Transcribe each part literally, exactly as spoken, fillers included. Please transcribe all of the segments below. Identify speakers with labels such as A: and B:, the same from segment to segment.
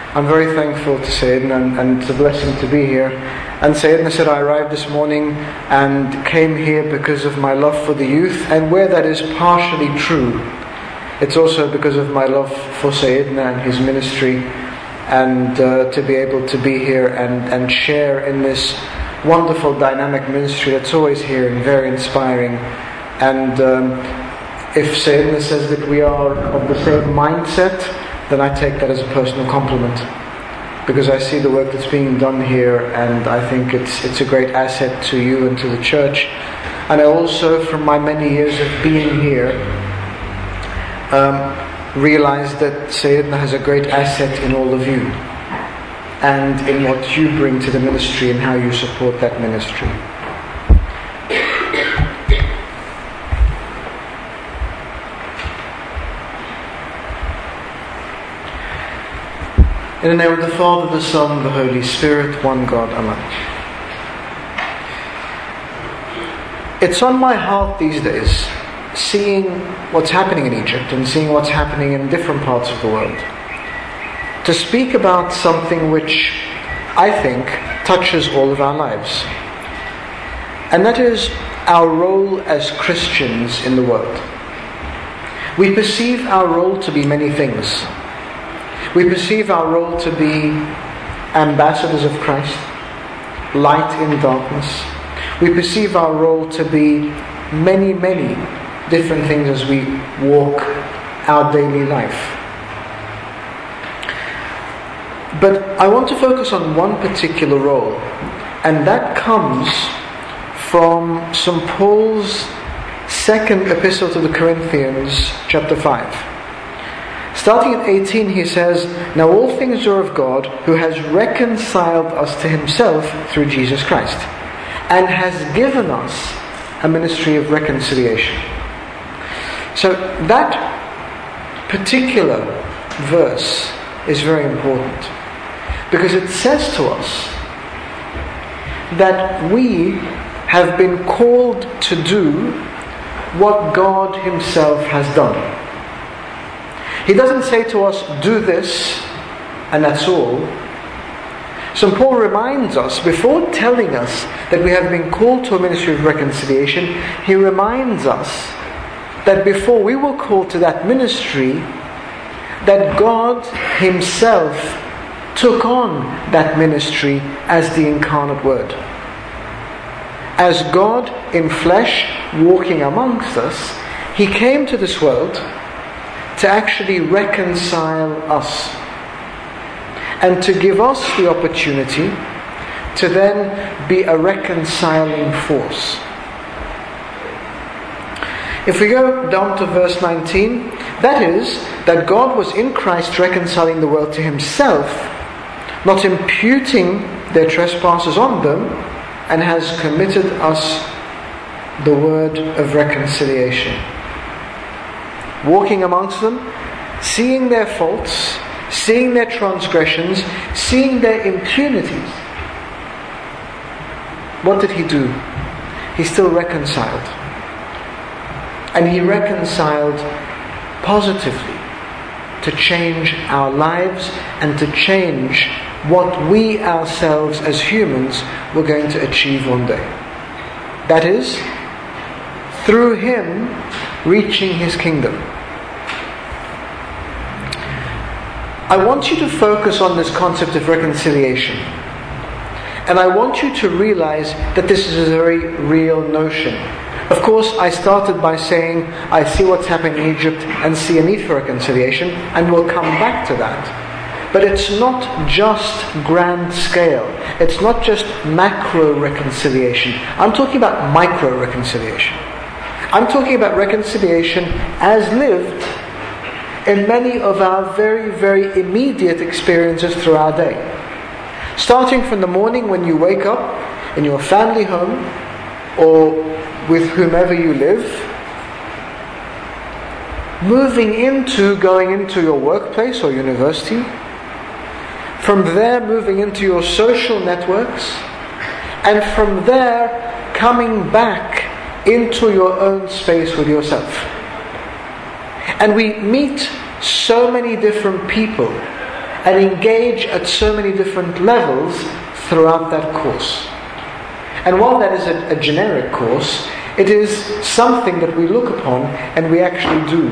A: I'm very thankful to Sayyidina, and, and it's a blessing to be here. And Sayyidina said, I arrived this morning and came here because of my love for the youth, and where that is partially true, it's also because of my love for Sayyidina and his ministry, and uh, to be able to be here and, and share in this wonderful dynamic ministry that's always here and very inspiring. And um, if Sayyidina says that we are of the same mindset, then I take that as a personal compliment, because I see the work that's being done here, and I think it's it's a great asset to you and to the church. And I also, from my many years of being here, um, realize that Sayyidina has a great asset in all of you, and in what you bring to the ministry and how you support that ministry. In the name of the Father, the Son, and the Holy Spirit, one God, Amen. It's on my heart these days, seeing what's happening in Egypt and seeing what's happening in different parts of the world, to speak about something which I think touches all of our lives. And that is our role as Christians in the world. We perceive our role to be many things. We perceive our role to be ambassadors of Christ, light in darkness. We perceive our role to be many, many different things as we walk our daily life. But I want to focus on one particular role, and that comes from Saint Paul's second epistle to the Corinthians, chapter five. Starting at eighteen, he says, Now all things are of God, who has reconciled us to himself through Jesus Christ, and has given us a ministry of reconciliation. So that particular verse is very important, because it says to us that we have been called to do what God himself has done. He doesn't say to us, do this, and that's all. Saint Paul reminds us, before telling us that we have been called to a ministry of reconciliation, he reminds us that before we were called to that ministry, that God himself took on that ministry as the incarnate Word. As God in flesh, walking amongst us, he came to this world to actually reconcile us, and to give us the opportunity to then be a reconciling force. If we go down to verse nineteen, that is, that God was in Christ reconciling the world to himself, not imputing their trespasses on them, and has committed us the word of reconciliation. Walking amongst them, seeing their faults, seeing their transgressions, seeing their impunities. What did he do? He still reconciled. And he reconciled positively to change our lives and to change what we ourselves as humans were going to achieve one day. That is, through him reaching his kingdom. I want you to focus on this concept of reconciliation. And I want you to realize that this is a very real notion. Of course, I started by saying I see what's happening in Egypt and see a need for reconciliation, and we'll come back to that. But it's not just grand scale. It's not just macro reconciliation. I'm talking about micro reconciliation. I'm talking about reconciliation as lived in many of our very, very immediate experiences through our day. Starting from the morning when you wake up in your family home or with whomever you live, moving into, going into your workplace or university, from there moving into your social networks, and from there coming back into your own space with yourself. And we meet so many different people and engage at so many different levels throughout that course. And while that is a, a generic course, it is something that we look upon and we actually do.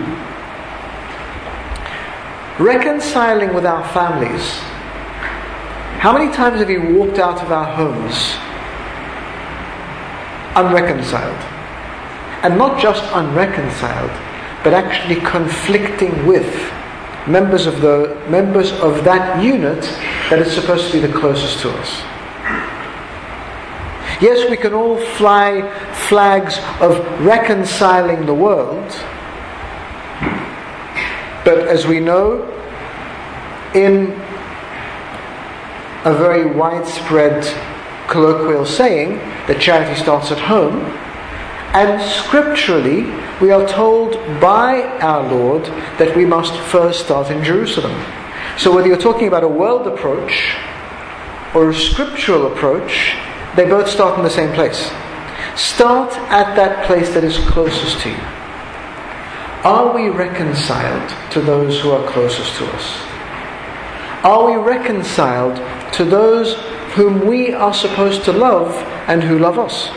A: Reconciling with our families. How many times have you walked out of our homes unreconciled? And not just unreconciled, but actually conflicting with members of the members of that unit that is supposed to be the closest to us. Yes, we can all fly flags of reconciling the world, but as we know, in a very widespread colloquial saying, that charity starts at home, and scripturally we are told by our Lord that we must first start in Jerusalem. So whether you're talking about a world approach or a scriptural approach, they both start in the same place. Start at that place that is closest to you. Are we reconciled to those who are closest to us? Are we reconciled to those whom we are supposed to love and who love us?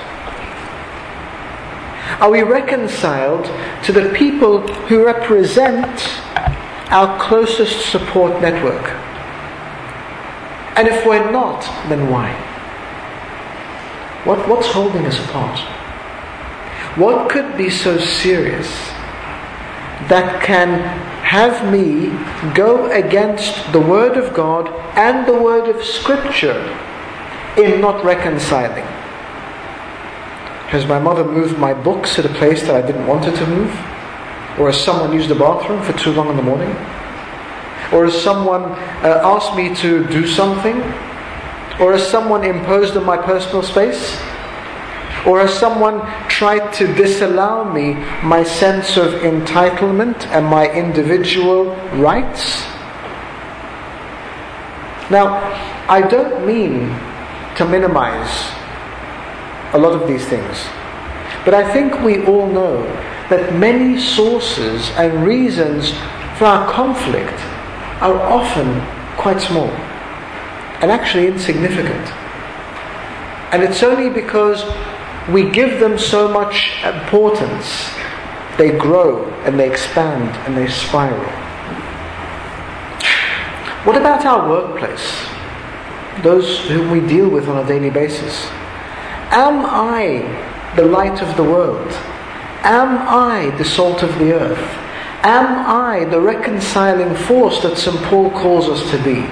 A: Are we reconciled to the people who represent our closest support network? And if we're not, then why? What, what's holding us apart? What could be so serious that can have me go against the Word of God and the Word of Scripture in not reconciling? Has my mother moved my books at a place that I didn't want her to move? Or has someone used the bathroom for too long in the morning? Or has someone uh, asked me to do something? Or has someone imposed on my personal space? Or has someone tried to disallow me my sense of entitlement and my individual rights? Now, I don't mean to minimize a lot of these things, but I think we all know that many sources and reasons for our conflict are often quite small and actually insignificant. And it's only because we give them so much importance, they grow and they expand and they spiral. What about our workplace? Those whom we deal with on a daily basis. Am I the light of the world? Am I the salt of the earth? Am I the reconciling force that Saint Paul calls us to be?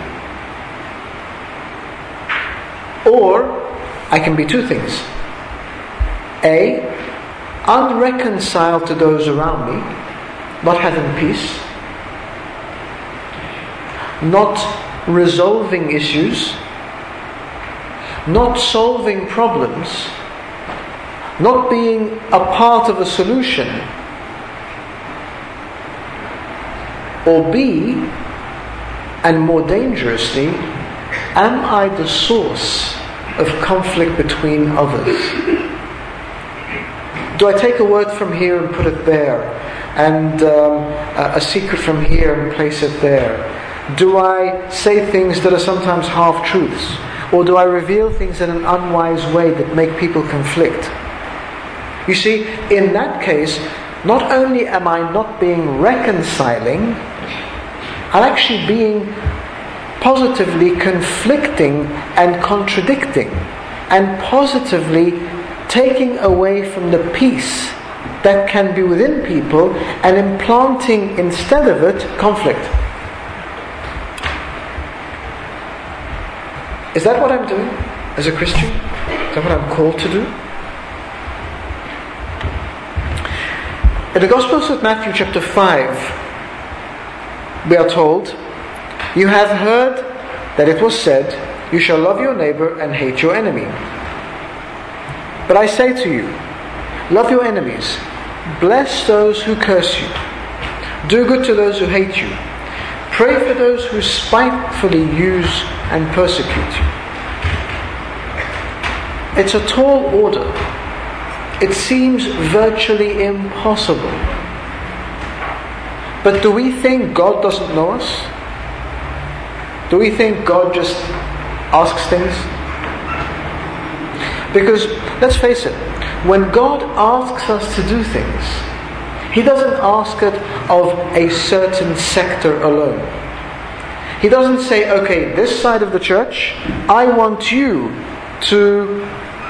A: Or, I can be two things. A, unreconciled to those around me, not having peace, not resolving issues, not solving problems, not being a part of a solution. Or B, and more dangerously, am I the source of conflict between others? Do I take a word from here and put it there, and um, a, a secret from here and place it there? Do I say things that are sometimes half-truths? Or do I reveal things in an unwise way that make people conflict? You see, in that case, not only am I not being reconciling, I'm actually being positively conflicting and contradicting, and positively taking away from the peace that can be within people and implanting instead of it conflict. Is that what I'm doing as a Christian? Is that what I'm called to do? In the Gospel of Saint Matthew chapter five, we are told, "You have heard that it was said, you shall love your neighbor and hate your enemy. But I say to you, love your enemies, bless those who curse you, do good to those who hate you, pray for those who spitefully use and persecute you." It's a tall order. It seems virtually impossible. But do we think God doesn't know us? Do we think God just asks things? Because, let's face it, when God asks us to do things, He doesn't ask it of a certain sector alone. He doesn't say, okay, this side of the church, I want you to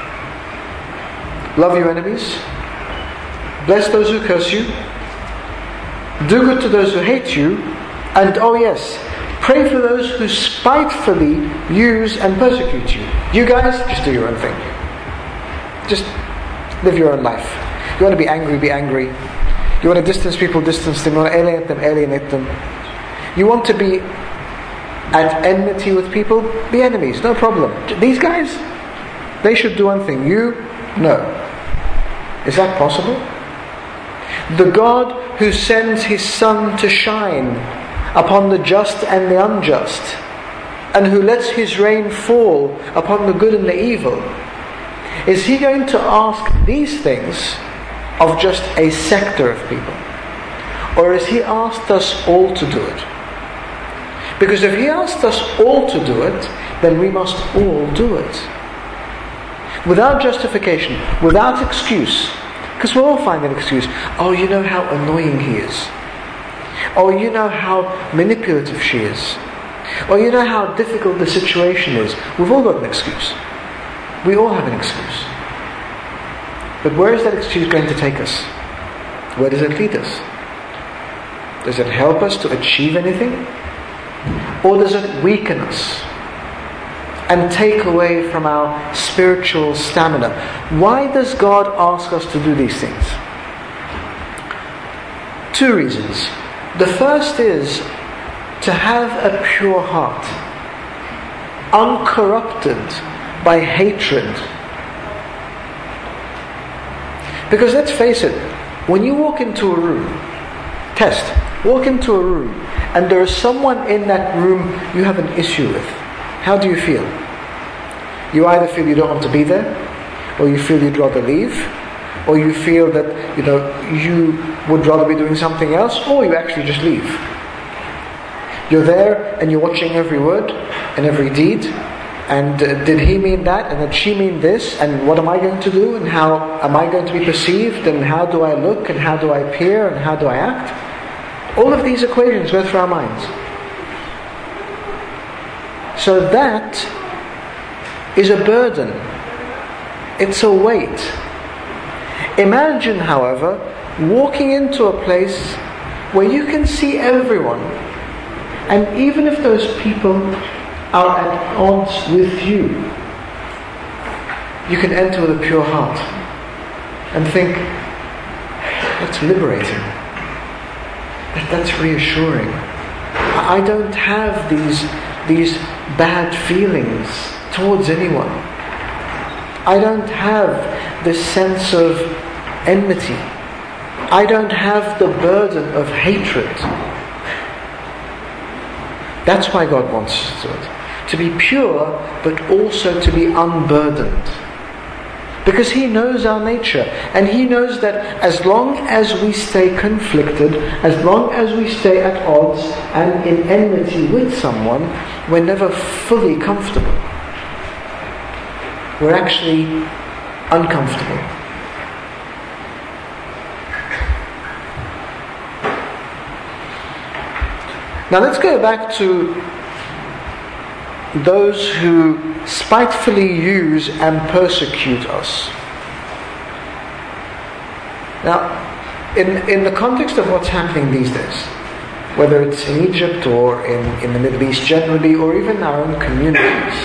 A: love your enemies, bless those who curse you, do good to those who hate you, and oh yes, pray for those who spitefully use and persecute you. You guys, just do your own thing. Just live your own life. You want to be angry, be angry. You want to distance people, distance them. You want to alienate them, alienate them. You want to be at enmity with people, be enemies, no problem. These guys, they should do one thing. You, no. Is that possible? The God who sends His sun to shine upon the just and the unjust, and who lets His rain fall upon the good and the evil, is He going to ask these things of just a sector of people? Or has He asked us all to do it? Because if He asked us all to do it, then we must all do it. Without justification, without excuse. Because we'll all find an excuse. Oh, you know how annoying he is. Oh, you know how manipulative she is. Or you know how difficult the situation is. We've all got an excuse. We all have an excuse. But where is that excuse going to take us? Where does it lead us? Does it help us to achieve anything? Or does it weaken us and take away from our spiritual stamina? Why does God ask us to do these things? Two reasons. The first is to have a pure heart, uncorrupted by hatred. Because let's face it, when you walk into a room, test, walk into a room, and there is someone in that room you have an issue with, how do you feel? You either feel you don't want to be there, or you feel you'd rather leave, or you feel that, you know, you would rather be doing something else, or you actually just leave. You're there and you're watching every word and every deed. And uh, did he mean that? And did she mean this? And what am I going to do? And how am I going to be perceived? And how do I look? And how do I appear? And how do I act? All of these equations go through our minds. So that is a burden. It's a weight. Imagine, however, walking into a place where you can see everyone, and even if those people are at odds with you, you can enter with a pure heart and think, that's liberating. That, that's reassuring. I don't have these, these bad feelings towards anyone. I don't have this sense of enmity. I don't have the burden of hatred. That's why God wants us to it. To be pure, but also to be unburdened. Because He knows our nature. And He knows that as long as we stay conflicted, as long as we stay at odds and in enmity with someone, we're never fully comfortable. We're actually uncomfortable. Now let's go back to those who spitefully use and persecute us. Now, in, in the context of what's happening these days, whether it's in Egypt or in, in the Middle East generally, or even our own communities,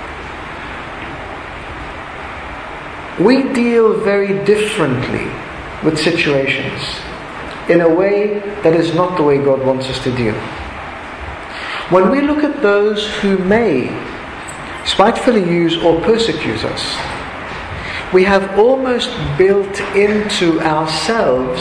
A: we deal very differently with situations in a way that is not the way God wants us to deal. When we look at those who may spitefully use or persecute us, we have almost built into ourselves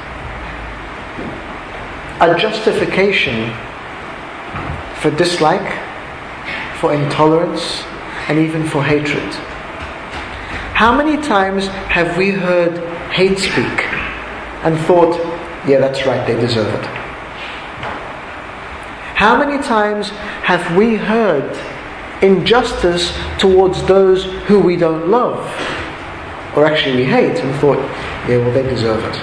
A: a justification for dislike, for intolerance, and even for hatred. How many times have we heard hate speak and thought, yeah, that's right, they deserve it? How many times have we heard injustice towards those who we don't love, or actually we hate, and thought, yeah, well, they deserve it?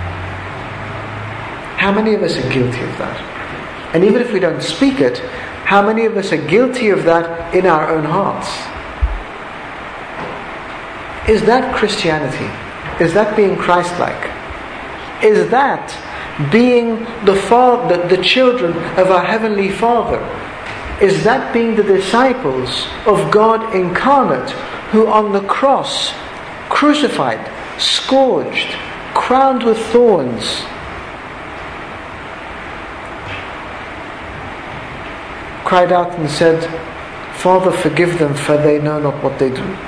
A: How many of us are guilty of that? And even if we don't speak it, how many of us are guilty of that in our own hearts? Is that Christianity? Is that being Christ-like? Is that being the, father, the, the children of our Heavenly Father? Is that being the disciples of God incarnate, who on the cross, crucified, scourged, crowned with thorns, cried out and said, Father, forgive them, for they know not what they do?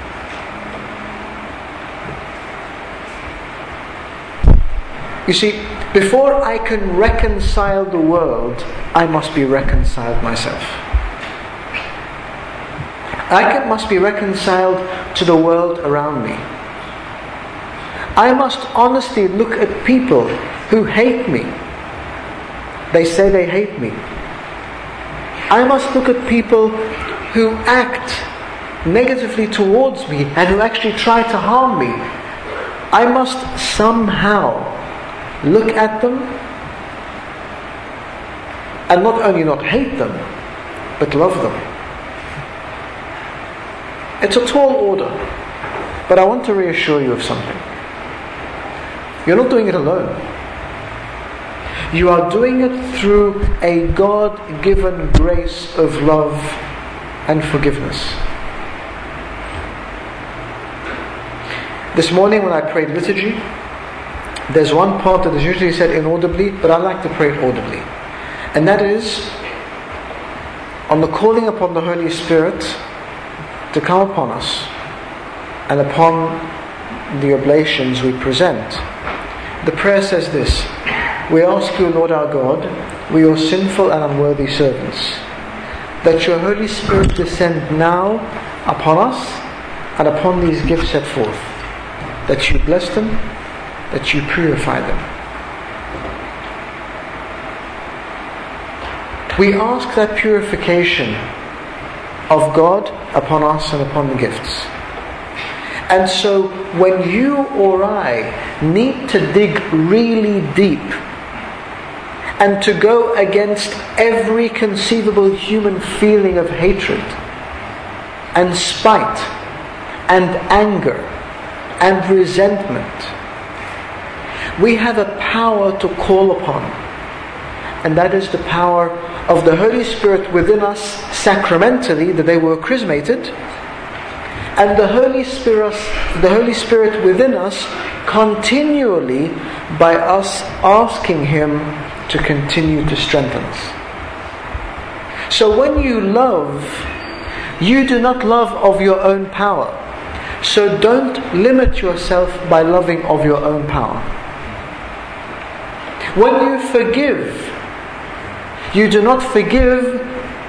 A: You see, before I can reconcile the world, I must be reconciled myself. I can, must be reconciled to the world around me. I must honestly look at people who hate me. They say they hate me. I must look at people who act negatively towards me and who actually try to harm me. I must somehow look at them and not only not hate them, but love them. It's a tall order, but I want to reassure you of something. You're not doing it alone. You are doing it through a God-given grace of love and forgiveness. This morning when I prayed liturgy, there's one part that is usually said inaudibly, but I like to pray it audibly. And that is on the calling upon the Holy Spirit to come upon us and upon the oblations we present. The prayer says this: We ask you, Lord our God, we your sinful and unworthy servants, that your Holy Spirit descend now upon us and upon these gifts set forth, that you bless them, that you purify them. We ask that purification of God upon us and upon the gifts. And so when you or I need to dig really deep and to go against every conceivable human feeling of hatred and spite and anger and resentment, we have a power to call upon, and that is the power of the Holy Spirit within us sacramentally, the day we were chrismated, and the Holy Spirit, the Holy Spirit within us continually by us asking Him to continue to strengthen us. So when you love, you do not love of your own power. So don't limit yourself by loving of your own power. When you forgive, you do not forgive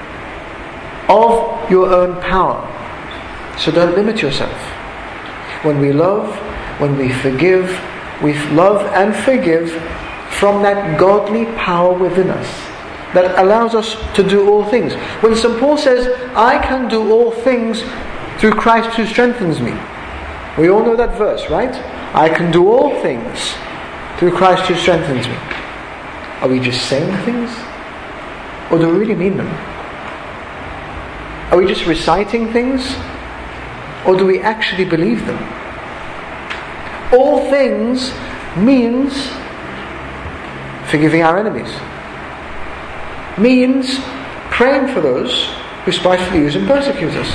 A: of your own power. So don't limit yourself. When we love, when we forgive, we love and forgive from that godly power within us that allows us to do all things. When Saint Paul says, I can do all things through Christ who strengthens me. We all know that verse, right? I can do all things through Christ who strengthens me. Are we just saying things? Or do we really mean them? Are we just reciting things? Or do we actually believe them? All things means forgiving our enemies. Means praying for those who spitefully use and persecute us.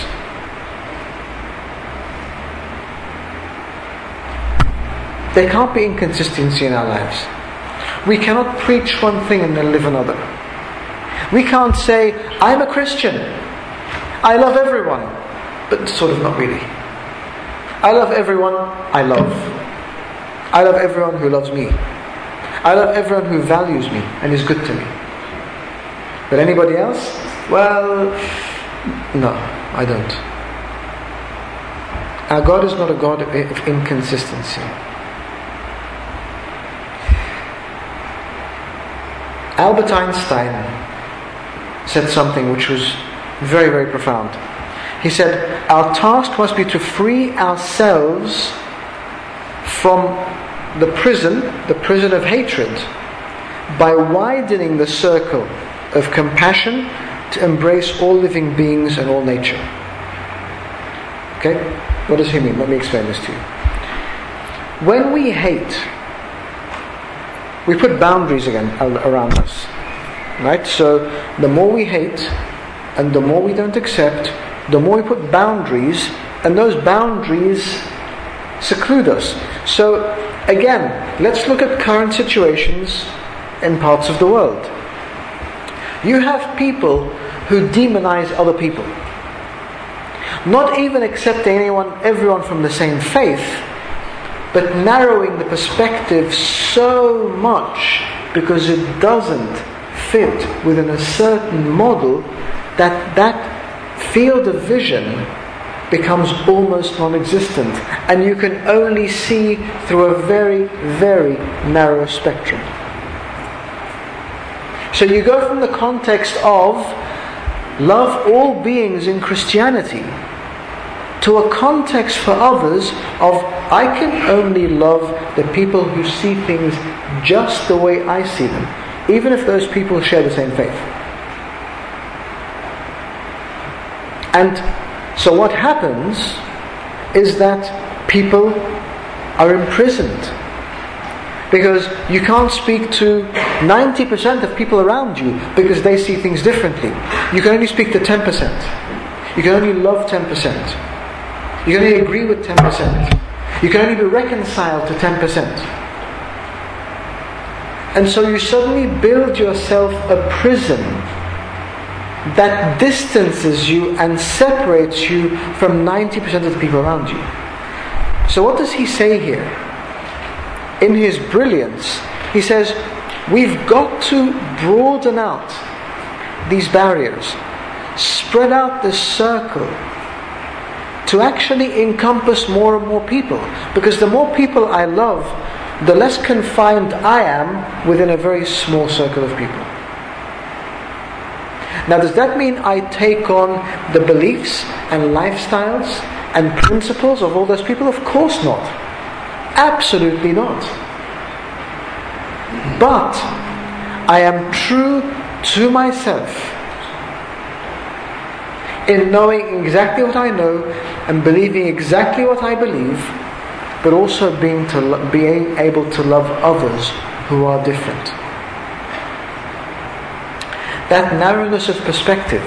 A: There can't be inconsistency in our lives. We cannot preach one thing and then live another. We can't say, I'm a Christian, I love everyone, but sort of not really. I love everyone I love. I love everyone who loves me. I love everyone who values me and is good to me. But anybody else? Well, no, I don't. Our God is not a God of inconsistency. Albert Einstein said something which was very, very profound. He said, our task must be to free ourselves from the prison, the prison of hatred, by widening the circle of compassion to embrace all living beings and all nature. Okay? What does he mean? Let me explain this to you. When we hate, we put boundaries again around us. Right? So the more we hate and the more we don't accept, the more we put boundaries, and those boundaries seclude us. So again, let's look at current situations in parts of the world. You have people who demonize other people, not even accepting anyone, everyone from the same faith, but narrowing the perspective so much because it doesn't fit within a certain model that that field of vision becomes almost non-existent, and you can only see through a very, very narrow spectrum. So you go from the context of love all beings in Christianity to a context for others of I can only love the people who see things just the way I see them, even if those people share the same faith. And so what happens is that people are imprisoned, because you can't speak to ninety percent of people around you because they see things differently. You can only speak to ten percent. You can only love ten percent. You can only agree with ten percent. You can only be reconciled to ten percent. And so you suddenly build yourself a prison that distances you and separates you from ninety percent of the people around you. So what does he say here? In his brilliance, he says, we've got to broaden out these barriers, spread out this circle to actually encompass more and more people. Because the more people I love, the less confined I am within a very small circle of people. Now, does that mean I take on the beliefs and lifestyles and principles of all those people? Of course not. Absolutely not. But I am true to myself in knowing exactly what I know and believing exactly what I believe, but also being to lo- being able to love others who are different. That narrowness of perspective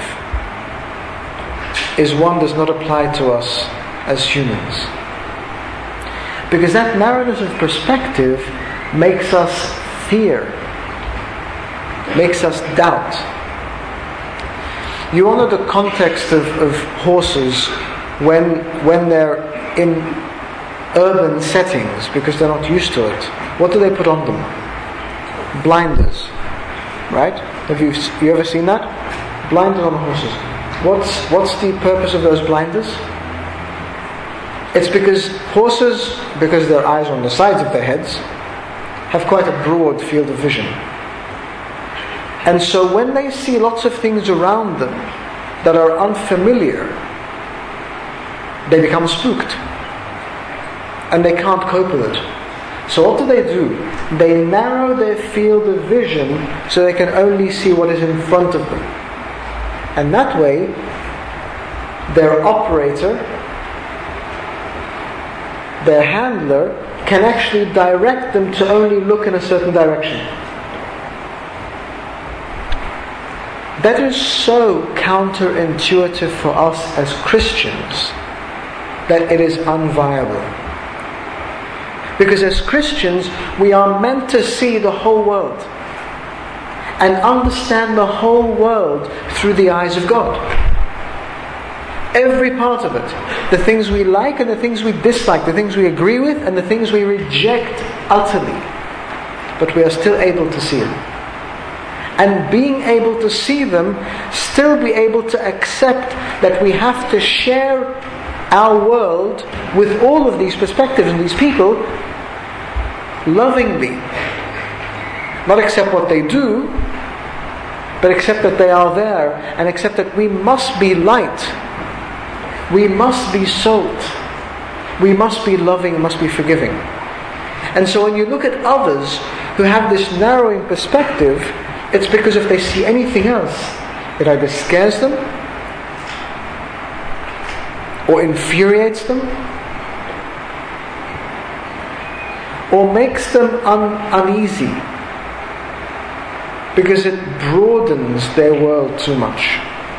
A: is one that does not apply to us as humans. Because that narrowness of perspective makes us fear, makes us doubt. You all know the context of, of horses when when they're in urban settings because they're not used to it. What do they put on them? Blinders, right? Have you you ever seen that? Blinders on horses. What's what's the purpose of those blinders? It's because horses, because their eyes are on the sides of their heads, have quite a broad field of vision. And so when they see lots of things around them that are unfamiliar, they become spooked. And they can't cope with it. So what do they do? They narrow their field of vision so they can only see what is in front of them. And that way, their operator, their handler, can actually direct them to only look in a certain direction. That is so counterintuitive for us as Christians that it is unviable. Because as Christians, we are meant to see the whole world and understand the whole world through the eyes of God. Every part of it. The things we like and the things we dislike, the things we agree with and the things we reject utterly. But we are still able to see them. And being able to see them, still be able to accept that we have to share our world with all of these perspectives and these people lovingly. Not accept what they do, but accept that they are there, and accept that we must be light, we must be salt, we must be loving, must be forgiving. And so when you look at others who have this narrowing perspective, it's because if they see anything else, it either scares them, or infuriates them, or makes them un- uneasy, because it broadens their world too much.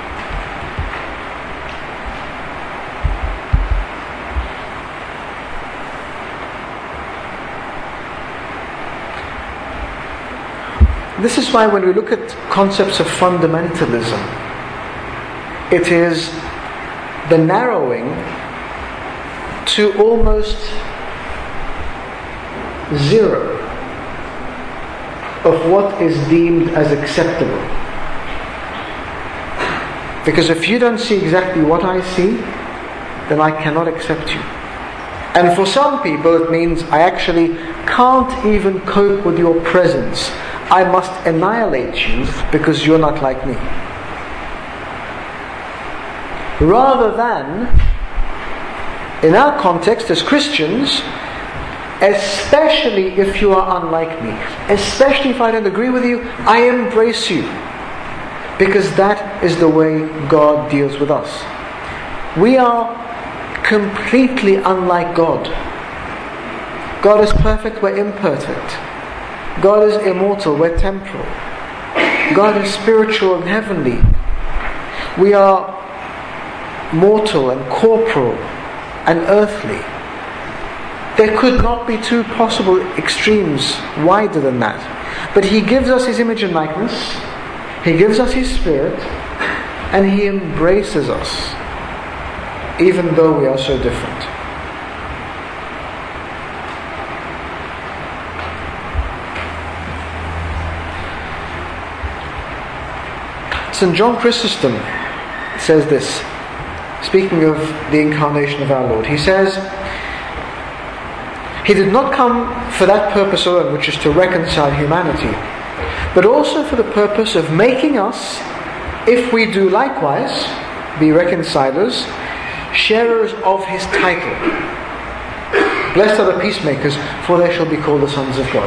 A: This is why when we look at concepts of fundamentalism, it is the narrowing to almost zero of what is deemed as acceptable. Because if you don't see exactly what I see, then I cannot accept you. And for some people it means I actually can't even cope with your presence. I must annihilate you because you're not like me. Rather than, in our context as Christians, especially if you are unlike me, especially if I don't agree with you, I embrace you. Because that is the way God deals with us. We are completely unlike God. God is perfect, we're imperfect. God is immortal, we're temporal. God is spiritual and heavenly. We are mortal and corporal and earthly. There could not be two possible extremes wider than that. But He gives us His image and likeness, He gives us His Spirit, and He embraces us, even though we are so different. Saint John Chrysostom says this, speaking of the incarnation of our Lord. He says, He did not come for that purpose alone, which is to reconcile humanity, but also for the purpose of making us, if we do likewise, be reconcilers, sharers of His title. Blessed are the peacemakers, for they shall be called the sons of God.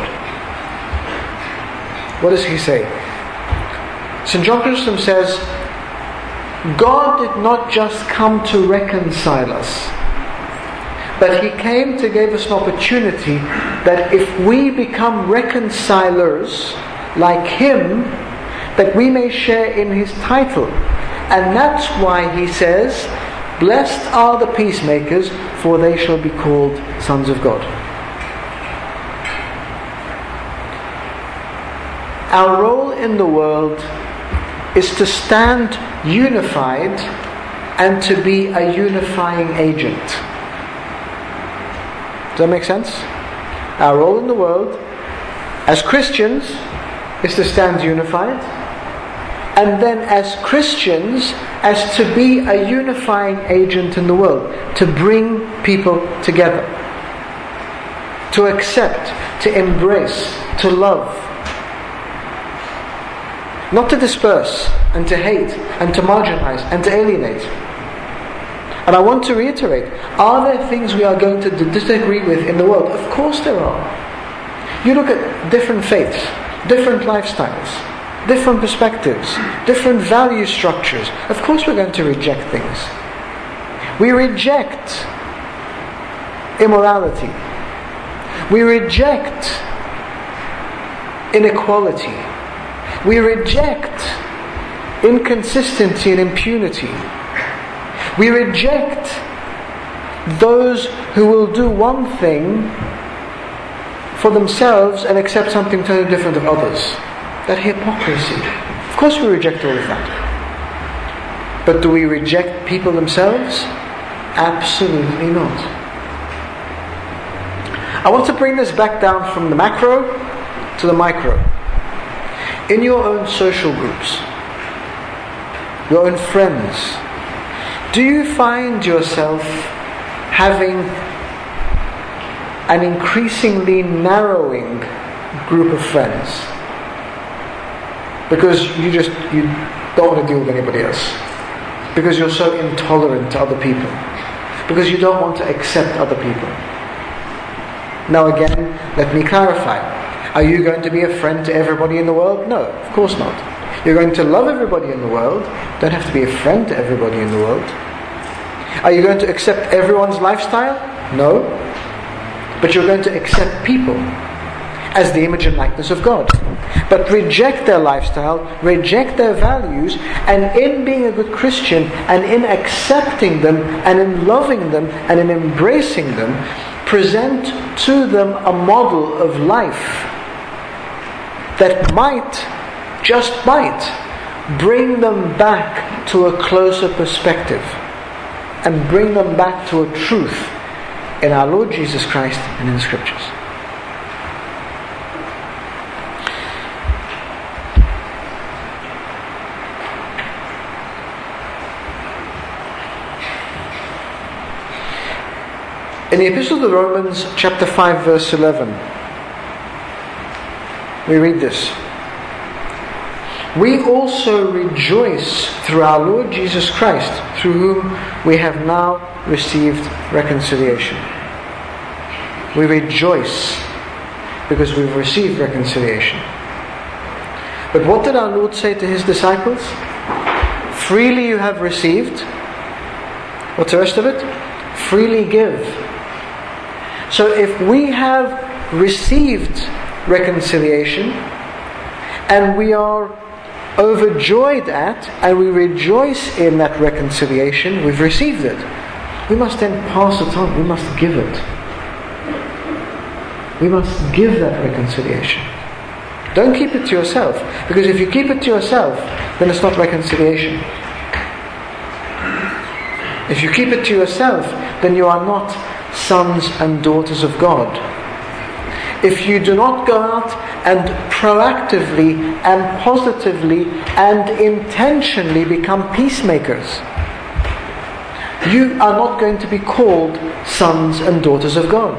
A: What does he say? Saint John Chrysostom says, God did not just come to reconcile us, but He came to give us an opportunity that if we become reconcilers like Him, that we may share in His title. And that's why He says, blessed are the peacemakers, for they shall be called sons of God. Our role in the world is to stand unified and to be a unifying agent. Does that make sense? Our role in the world as Christians is to stand unified, and then as Christians as to be a unifying agent in the world, to bring people together, to accept, to embrace, to love. Not to disperse and to hate and to marginalize and to alienate. And I want to reiterate, are there things we are going to disagree with in the world? Of course there are. You look at different faiths, different lifestyles, different perspectives, different value structures. Of course we're going to reject things. We reject immorality. We reject inequality. We reject inconsistency and impunity. We reject those who will do one thing for themselves and accept something totally different of others. That hypocrisy. Of course we reject all of that. But do we reject people themselves? Absolutely not. I want to bring this back down from the macro to the micro. In your own social groups, your own friends, do you find yourself having an increasingly narrowing group of friends? because you just you don't want to deal with anybody else, because you're so intolerant to other people, because you don't want to accept other people. Now again, let me clarify. Are you going to be a friend to everybody in the world? No, of course not. You're going to love everybody in the world. Don't have to be a friend to everybody in the world. Are you going to accept everyone's lifestyle? No. But you're going to accept people as the image and likeness of God. But reject their lifestyle, reject their values, and in being a good Christian, and in accepting them, and in loving them, and in embracing them, present to them a model of life that might, just might, bring them back to a closer perspective, and bring them back to a truth in our Lord Jesus Christ and in the Scriptures. In the Epistle to the Romans, chapter five, verse eleven, we read this. We also rejoice through our Lord Jesus Christ, through whom we have now received reconciliation. We rejoice because we've received reconciliation. But what did our Lord say to His disciples? Freely you have received. What's the rest of it? Freely give. So if we have received reconciliation, and we are overjoyed at, and we rejoice in that reconciliation, we've received it, we must then pass it on. We must give it. We must give that reconciliation. Don't keep it to yourself, because if you keep it to yourself, then it's not reconciliation. If you keep it to yourself, then you are not sons and daughters of God. If you do not go out and proactively and positively and intentionally become peacemakers, you are not going to be called sons and daughters of God.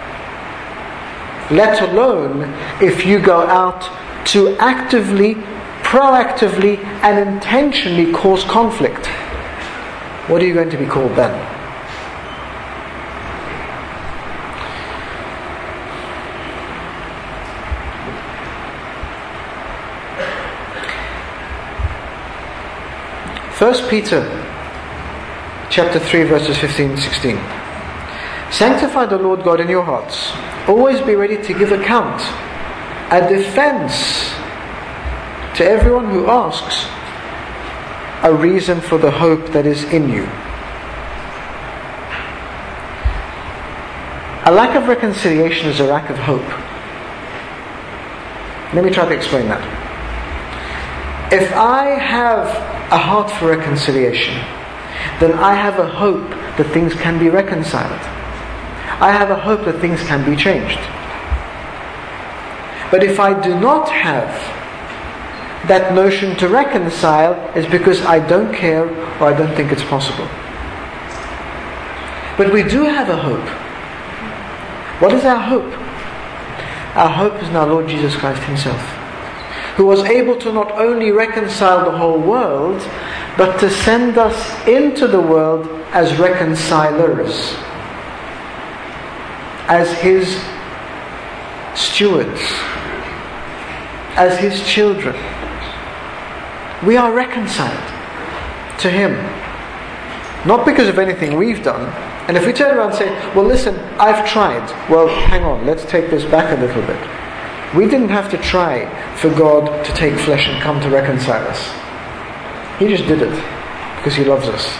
A: Let alone if you go out to actively, proactively and intentionally cause conflict. What are you going to be called then? First Peter chapter three, verses fifteen and sixteen. Sanctify the Lord God in your hearts. Always be ready to give account, a defense to everyone who asks a reason for the hope that is in you. A lack of reconciliation is a lack of hope. Let me try to explain that. If I have a heart for reconciliation, then I have a hope that things can be reconciled. I have a hope that things can be changed. But if I do not have that notion to reconcile, it's because I don't care or I don't think it's possible. But we do have a hope. What is our hope? Our hope is in our Lord Jesus Christ Himself, who was able to not only reconcile the whole world, but to send us into the world as reconcilers, as His stewards, as His children. We are reconciled to Him, not because of anything we've done. And if we turn around and say, well listen, I've tried. Well, hang on, let's take this back a little bit. We didn't have to try for God to take flesh and come to reconcile us. He just did it because He loves us.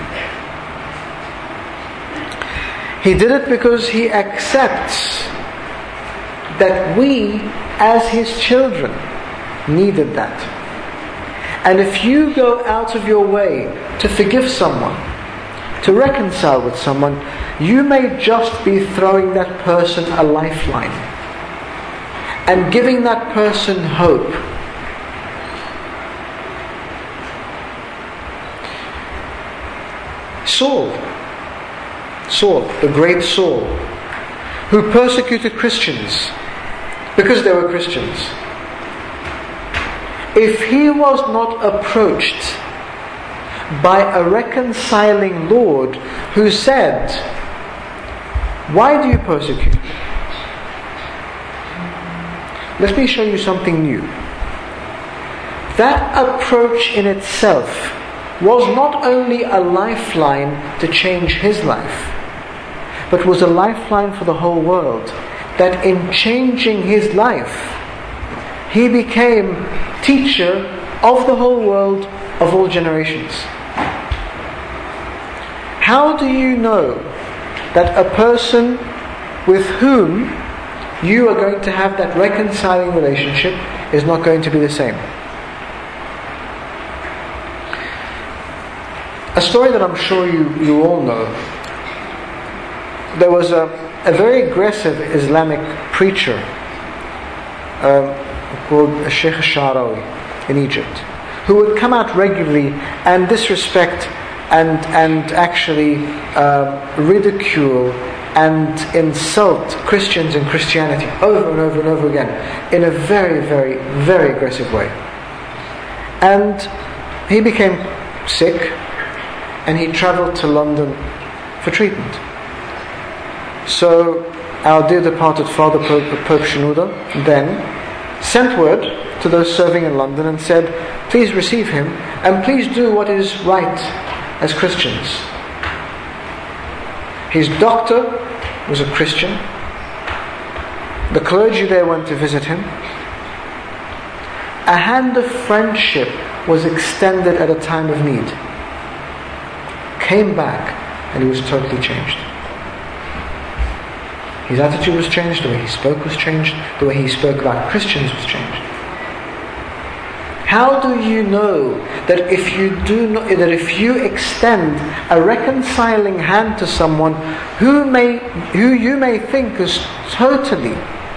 A: He did it because He accepts that we, as His children, needed that. And if you go out of your way to forgive someone, to reconcile with someone, you may just be throwing that person a lifeline and giving that person hope. Saul, Saul, the great Saul, who persecuted Christians because they were Christians. if he was not approached by a reconciling Lord who said, "Why do you persecute me?" Let me show you something new. That approach in itself was not only a lifeline to change his life, but was a lifeline for the whole world. That in changing his life, he became teacher of the whole world, of all generations. How do you know that a person with whom you are going to have that reconciling relationship is not going to be the same? A story that I'm sure you, you all know. There was a, a very aggressive Islamic preacher um, called Sheikh Sharawi in Egypt, who would come out regularly and disrespect and, and actually um, ridicule and insult Christians and Christianity over and over and over again in a very, very, very aggressive way. And he became sick, and he travelled to London for treatment. So our dear departed father, Pope, Pope Shenouda, then sent word to those serving in London and said, "Please receive him, and please do what is right as Christians." His doctor was a Christian. The clergy there went to visit him. A hand of friendship was extended at a time of need. Came back, and he was totally changed. His attitude was changed, the way he spoke was changed, the way he spoke about Christians was changed. How do you know that if you do not, that if you extend a reconciling hand to someone who may, who you may think is totally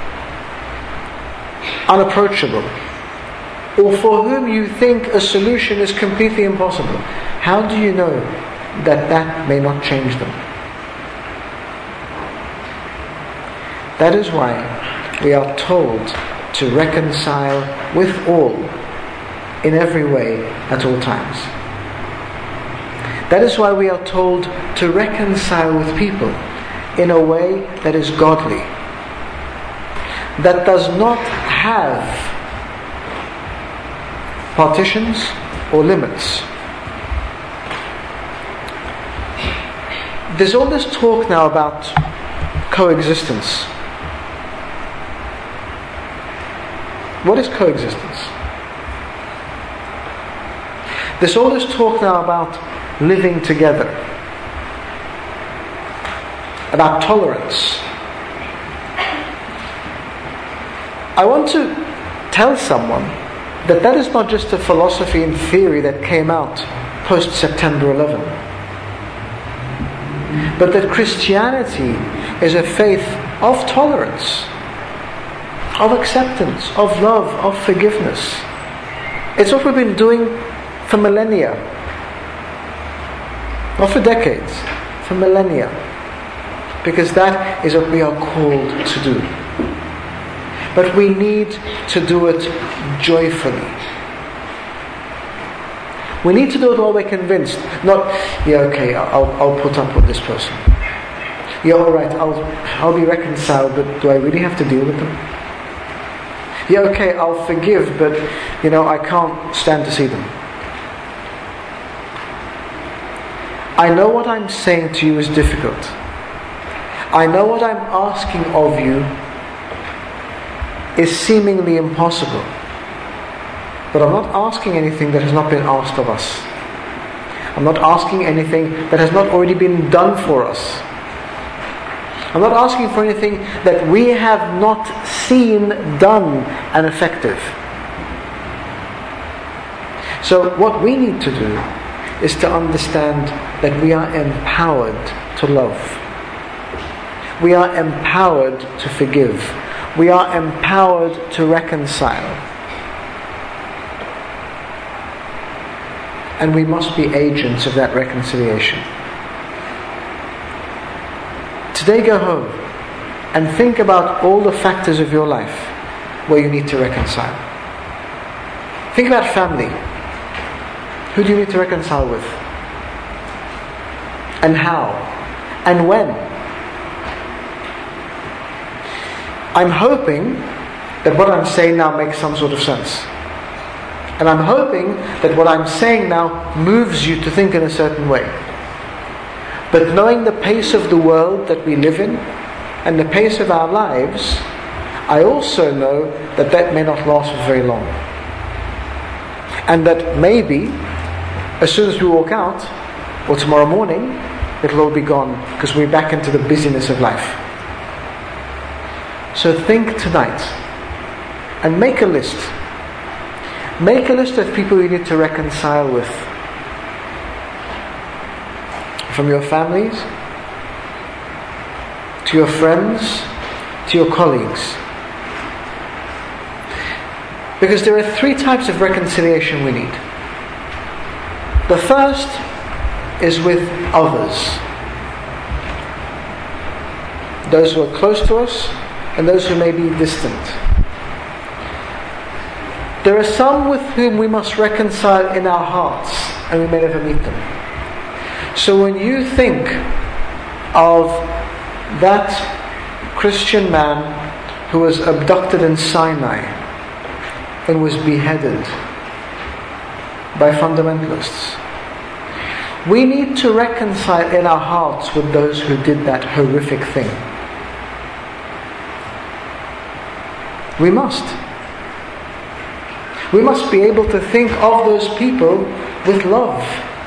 A: unapproachable, or for whom you think a solution is completely impossible, how do you know that that may not change them? That is why we are told to reconcile with all, in every way, at all times. That is why we are told to reconcile with people in a way that is godly, that does not have partitions or limits. There's all this talk now about coexistence. What is coexistence? There's all this talk now about living together, about tolerance. I want to tell someone that that is not just a philosophy and theory that came out post September eleventh. But that Christianity is a faith of tolerance, of acceptance, of love, of forgiveness. It's what we've been doing for millennia. Not for decades, for millennia. Because that is what we are called to do. But we need to do it joyfully. We need to do it while we're convinced. Not, yeah, okay, I'll, I'll put up with this person. Yeah, alright, I'll, I'll be reconciled, but do I really have to deal with them? Yeah, okay, I'll forgive, but, you know, I can't stand to see them. I know what I'm saying to you is difficult. I know what I'm asking of you is seemingly impossible. But I'm not asking anything that has not been asked of us. I'm not asking anything that has not already been done for us. I'm not asking for anything that we have not seen done and effective. So what we need to do is to understand that we are empowered to love. We are empowered to forgive. We are empowered to reconcile. And we must be agents of that reconciliation. Today go home and think about all the factors of your life where you need to reconcile. Think about family. Who do you need to reconcile with? And how? And when? I'm hoping that what I'm saying now makes some sort of sense. And I'm hoping that what I'm saying now moves you to think in a certain way. But knowing the pace of the world that we live in and the pace of our lives, I also know that that may not last for very long. And that maybe, as soon as we walk out, or tomorrow morning, it'll all be gone because we're back into the busyness of life. So think tonight and make a list. Make a list of people you need to reconcile with. From your families, to your friends, to your colleagues. Because there are three types of reconciliation we need. The first is with others. Those who are close to us and those who may be distant. There are some with whom we must reconcile in our hearts and we may never meet them. So when you think of that Christian man who was abducted in Sinai and was beheaded by fundamentalists, we need to reconcile in our hearts with those who did that horrific thing. We must. We must be able to think of those people with love.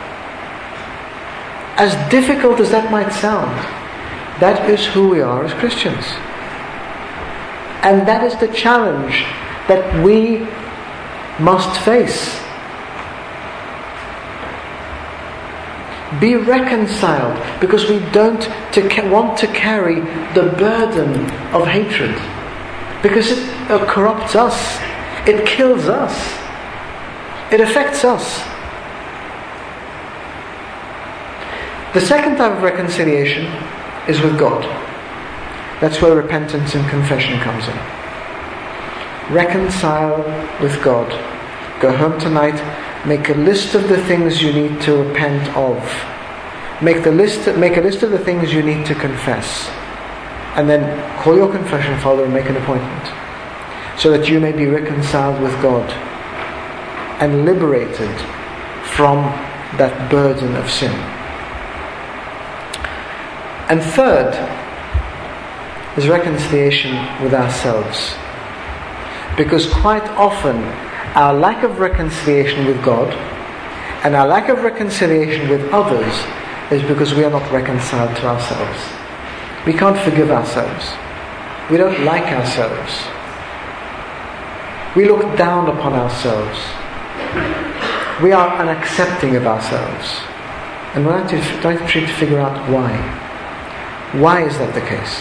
A: As difficult as that might sound, that is who we are as Christians. And that is the challenge that we must face. Be reconciled, because we don't to want to carry the burden of hatred. Because it uh, corrupts us. It kills us. It affects us. The second type of reconciliation is with God. That's where repentance and confession comes in. Reconcile with God. Go home tonight. Make a list of the things you need to repent of. Make the list. Make a list of the things you need to confess, and then call your confession father and make an appointment, so that you may be reconciled with God and liberated from that burden of sin. And third is reconciliation with ourselves. Because quite often our lack of reconciliation with God and our lack of reconciliation with others is because we are not reconciled to ourselves. We can't forgive ourselves. We don't like ourselves. We look down upon ourselves. We are unaccepting of ourselves. And we're trying to figure out why. Why is that the case?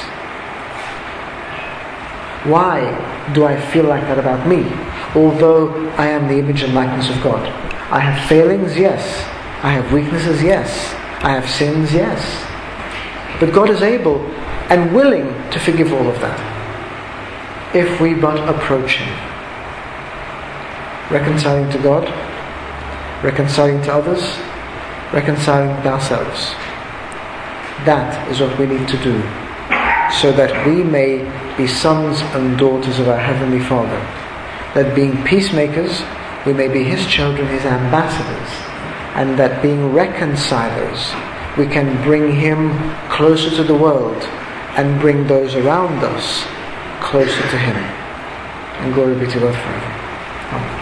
A: Why do I feel like that about me? Although I am the image and likeness of God. I have failings, yes. I have weaknesses, yes. I have sins, yes. But God is able and willing to forgive all of that, if we but approach Him. Reconciling to God, reconciling to others, reconciling with ourselves. That is what we need to do, so that we may be sons and daughters of our Heavenly Father. That being peacemakers, we may be His children, His ambassadors. And that being reconcilers, we can bring Him closer to the world and bring those around us closer to Him. And glory be to God forever. Amen.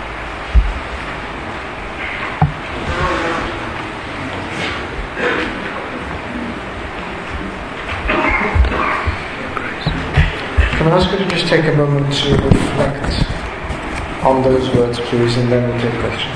A: Can I ask you to just take a moment to reflect on those words, please, and then we'll take questions.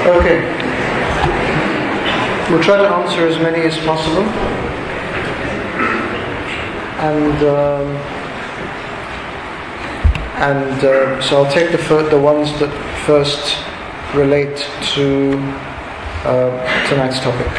A: Okay. We'll try to answer as many as possible. And um, and uh, so I'll take the fir- the ones that first relate to uh, tonight's topic.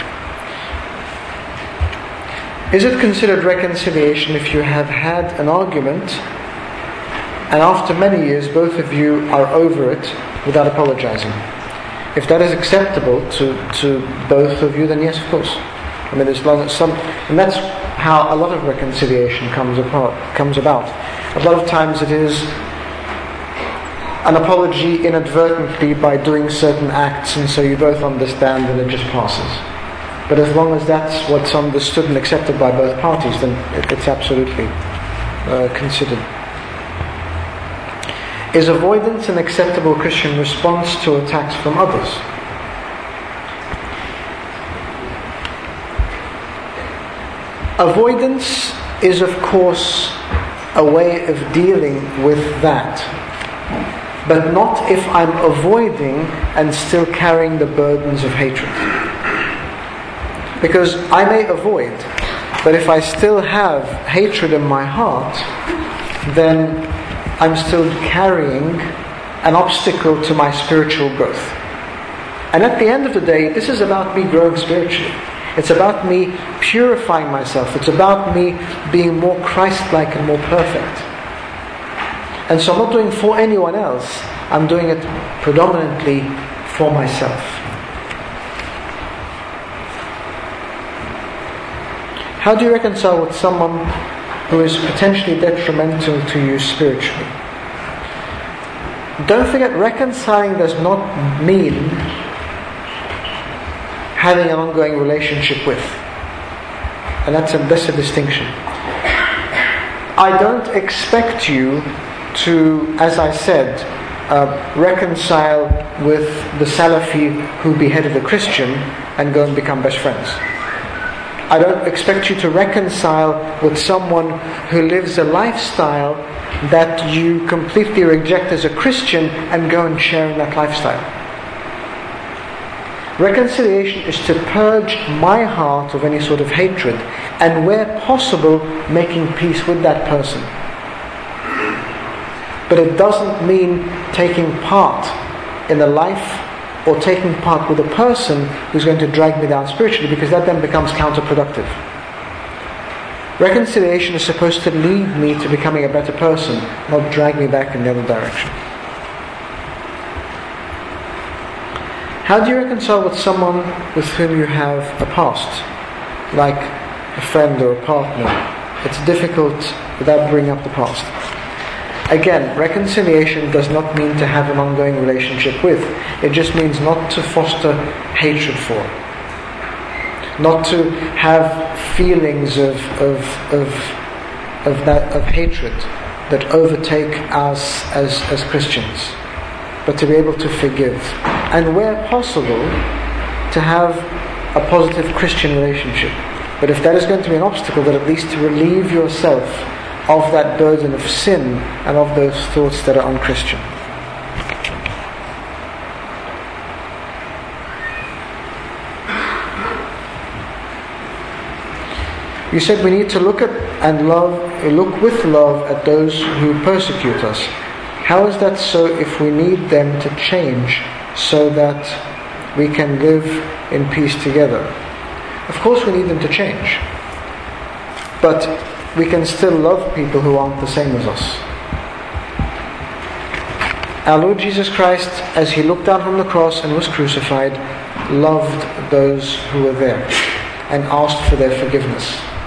A: Is it considered reconciliation if you have had an argument and after many years both of you are over it without apologizing? If that is acceptable to, to both of you, then yes, of course. I mean, as long as some, and that's how a lot of reconciliation comes apart, comes about. A lot of times it is an apology inadvertently by doing certain acts, and so you both understand and it just passes. But as long as that's what's understood and accepted by both parties, then it, it's absolutely uh, considered. Is avoidance an acceptable Christian response to attacks from others? Avoidance is, of course, a way of dealing with that. But not if I'm avoiding and still carrying the burdens of hatred. Because I may avoid, but if I still have hatred in my heart, then I'm still carrying an obstacle to my spiritual growth. And at the end of the day, this is about me growing spiritually. It's about me purifying myself. It's about me being more Christ-like and more perfect. And so I'm not doing it for anyone else. I'm doing it predominantly for myself. How do you reconcile with someone who is potentially detrimental to you spiritually? Don't forget, reconciling does not mean having an ongoing relationship with. And that's a, that's a distinction. I don't expect you to, as I said, uh, reconcile with the Salafi who beheaded a Christian and go and become best friends. I don't expect you to reconcile with someone who lives a lifestyle that you completely reject as a Christian and go and share in that lifestyle. Reconciliation is to purge my heart of any sort of hatred and where possible making peace with that person. But it doesn't mean taking part in a life or taking part with a person who's going to drag me down spiritually, because that then becomes counterproductive. Reconciliation is supposed to lead me to becoming a better person, not drag me back in the other direction. How do you reconcile with someone with whom you have a past, like a friend or a partner? It's difficult without bringing up the past. Again, reconciliation does not mean to have an ongoing relationship with. It just means not to foster hatred for. Not to have feelings of of of of that of hatred that overtake us as, as Christians. But to be able to forgive. And where possible, to have a positive Christian relationship. But if that is going to be an obstacle, then at least to relieve yourself of that burden of sin and of those thoughts that are unchristian. You said we need to look at and love, look with love at those who persecute us. How is that so if we need them to change so that we can live in peace together? Of course we need them to change. But we can still love people who aren't the same as us. Our Lord Jesus Christ, as He looked down from the cross and was crucified, loved those who were there and asked for their forgiveness.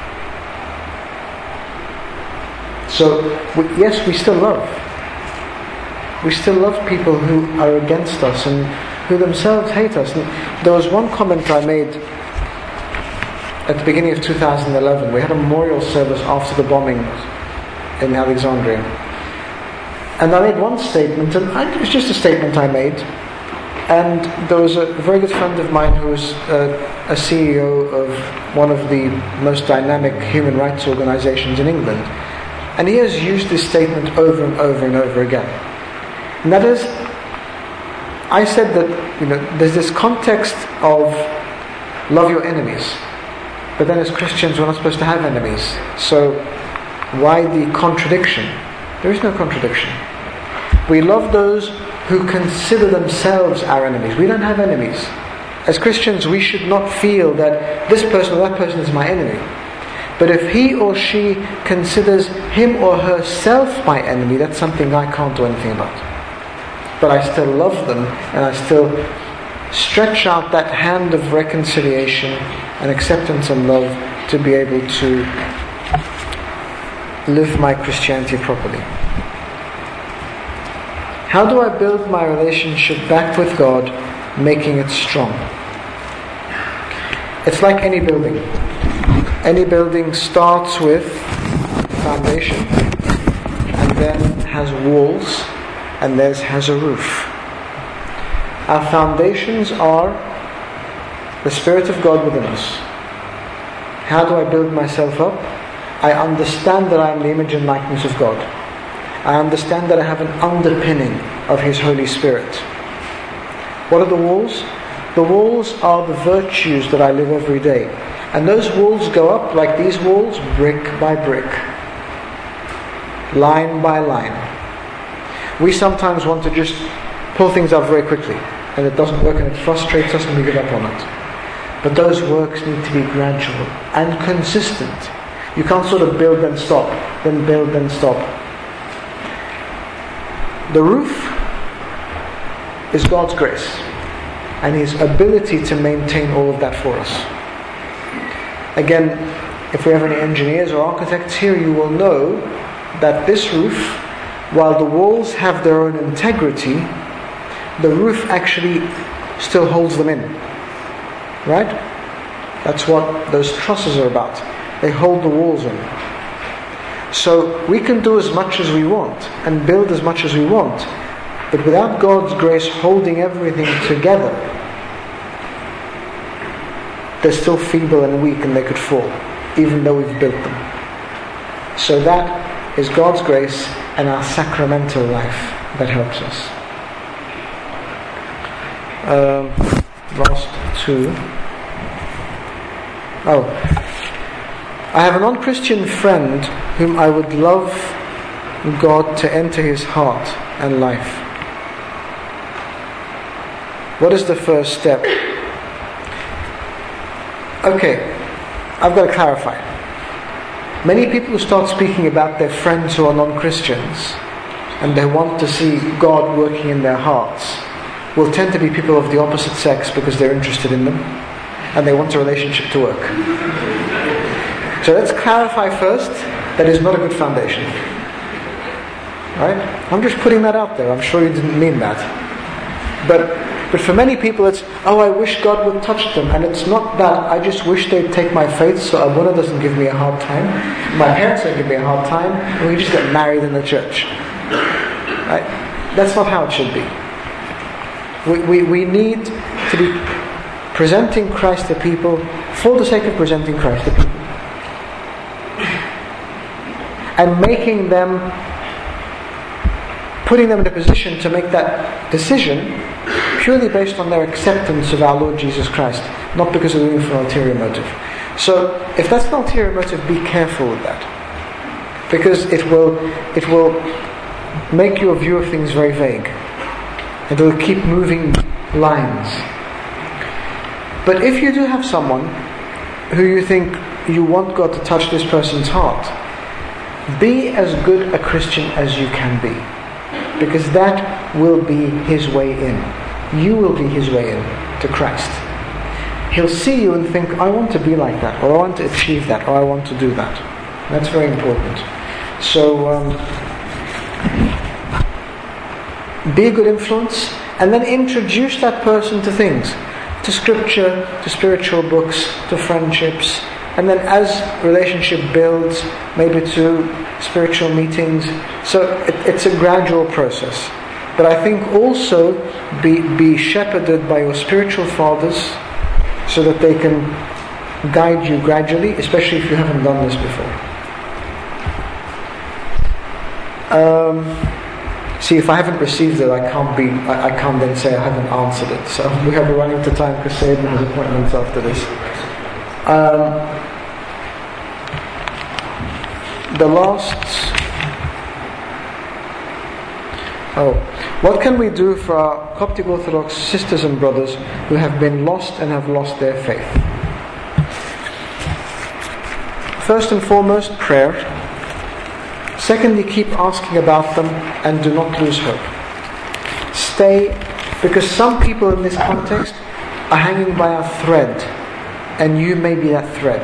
A: So, we, yes, we still love. We still love people who are against us and who themselves hate us. And there was one comment I made at the beginning of two thousand eleven. We had a memorial service after the bombing in Alexandria. And I made one statement, and I, it was just a statement I made. And there was a very good friend of mine who was uh, a C E O of one of the most dynamic human rights organizations in England. And he has used this statement over and over and over again. And that is, I said that, you know, there's this context of love your enemies, but then as Christians we're not supposed to have enemies. So why the contradiction? There is no contradiction. We love those who consider themselves our enemies. We don't have enemies. As Christians we should not feel that this person or that person is my enemy. But if he or she considers him or herself my enemy, that's something I can't do anything about. But I still love them, and I still stretch out that hand of reconciliation and acceptance and love to be able to live my Christianity properly. How do I build my relationship back with God, making it strong? It's like any building. Any building starts with foundation, and then has walls, and then has a roof. Our foundations are the Spirit of God within us. How do I build myself up? I understand that I am the image and likeness of God. I understand that I have an underpinning of His Holy Spirit. What are the walls? The walls are the virtues that I live every day. And those walls go up like these walls, brick by brick, line by line. We sometimes want to just pull things up very quickly, and it doesn't work, and it frustrates us, and we give up on it. But those works need to be gradual and consistent. You can't sort of build then stop, then build then stop. The roof is God's grace and His ability to maintain all of that for us. Again, if we have any engineers or architects here, you will know that this roof, while the walls have their own integrity, the roof actually still holds them in. Right? That's what those trusses are about. They hold the walls in. So we can do as much as we want and build as much as we want, but without God's grace holding everything together, they're still feeble and weak, and they could fall, even though we've built them. So that is God's grace and our sacramental life that helps us. Um, last two. Oh, I have a non-Christian friend whom I would love God to enter his heart and life. What is the first step? Okay, I've got to clarify. Many people who start speaking about their friends who are non-Christians and they want to see God working in their hearts will tend to be people of the opposite sex because they're interested in them and they want a relationship to work. So let's clarify first that is not a good foundation. Right? I'm just putting that out there. I'm sure you didn't mean that. But But for many people it's, oh, I wish God would touch them. And it's not that. I just wish they'd take my faith so Abuna doesn't give me a hard time. My parents don't give me a hard time. And we just get married in the church. Right? That's not how it should be. We, we, we need to be presenting Christ to people for the sake of presenting Christ to people. And making them, putting them in a position to make that decision purely based on their acceptance of our Lord Jesus Christ, not because of doing it for an ulterior motive. So, if that's an ulterior motive, be careful with that, because it will it will make your view of things very vague. It will keep moving lines. But if you do have someone who you think you want God to touch this person's heart, be as good a Christian as you can be, because that will be His way in. You will be His way in to Christ. He'll see you and think, I want to be like that, or I want to achieve that, or I want to do that. That's very important. So, um, be a good influence, and then introduce that person to things, to scripture, to spiritual books, to friendships, and then as relationship builds, maybe to spiritual meetings. So it, it's a gradual process. But I think also be, be shepherded by your spiritual fathers so that they can guide you gradually, especially if you haven't done this before. Um, See, if I haven't received it, I can't be. I, I can't then say I haven't answered it. So we have a running to time because Sayyidina has appointments after this. Um, the last. Oh, what can we do for our Coptic Orthodox sisters and brothers who have been lost and have lost their faith? First and foremost, prayer. Secondly, keep asking about them and do not lose hope. Stay, because some people in this context are hanging by a thread, and you may be that thread.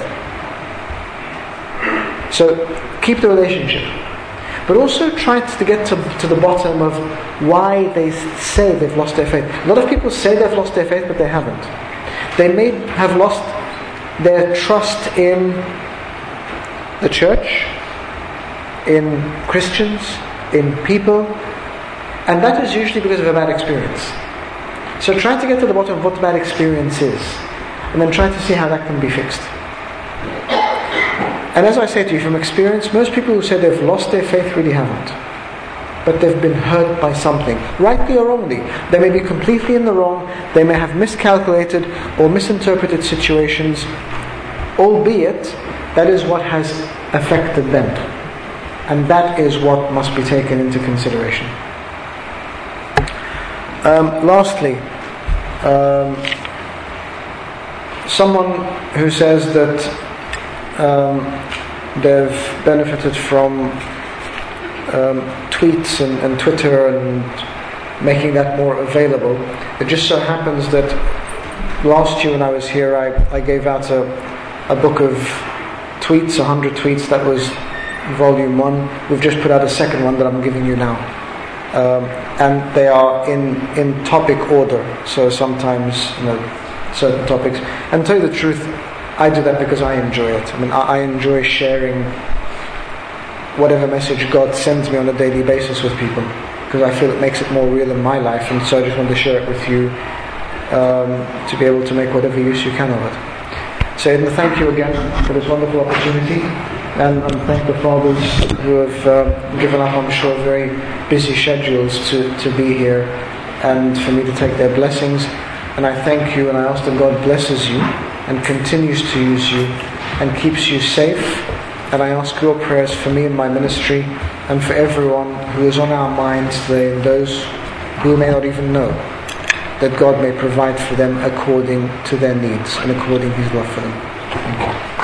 A: So keep the relationship, but also try to get to, to the bottom of why they say they've lost their faith. A lot of people say they've lost their faith, but they haven't. They may have lost their trust in the church, in Christians, in people, and that is usually because of a bad experience. So try to get to the bottom of what the bad experience is, and then try to see how that can be fixed. And as I say to you from experience, most people who say they've lost their faith really haven't. But they've been hurt by something, rightly or wrongly. They may be completely in the wrong, they may have miscalculated or misinterpreted situations, albeit that is what has affected them. And that is what must be taken into consideration. Um, lastly, um, someone who says that um, they've benefited from um, tweets and, and Twitter and making that more available. It just so happens that last year when I was here, I, I gave out a, a book of tweets, a hundred tweets. That was volume one. We've just put out a second one that I'm giving you now. Um, and they are in, in topic order. So sometimes, you know, certain topics. And to tell you the truth, I do that because I enjoy it. I mean, I, I enjoy sharing whatever message God sends me on a daily basis with people, because I feel it makes it more real in my life, and so I just want to share it with you, um, to be able to make whatever use you can of it. So Edna, thank you again for this wonderful opportunity, and, and thank the fathers who have uh, given up, I'm sure, very busy schedules to, to be here and for me to take their blessings. And I thank you, and I ask that God blesses you and continues to use you and keeps you safe. And I ask your prayers for me and my ministry, and for everyone who is on our minds today, and those who may not even know, that God may provide for them according to their needs and according to His love for them. Thank you.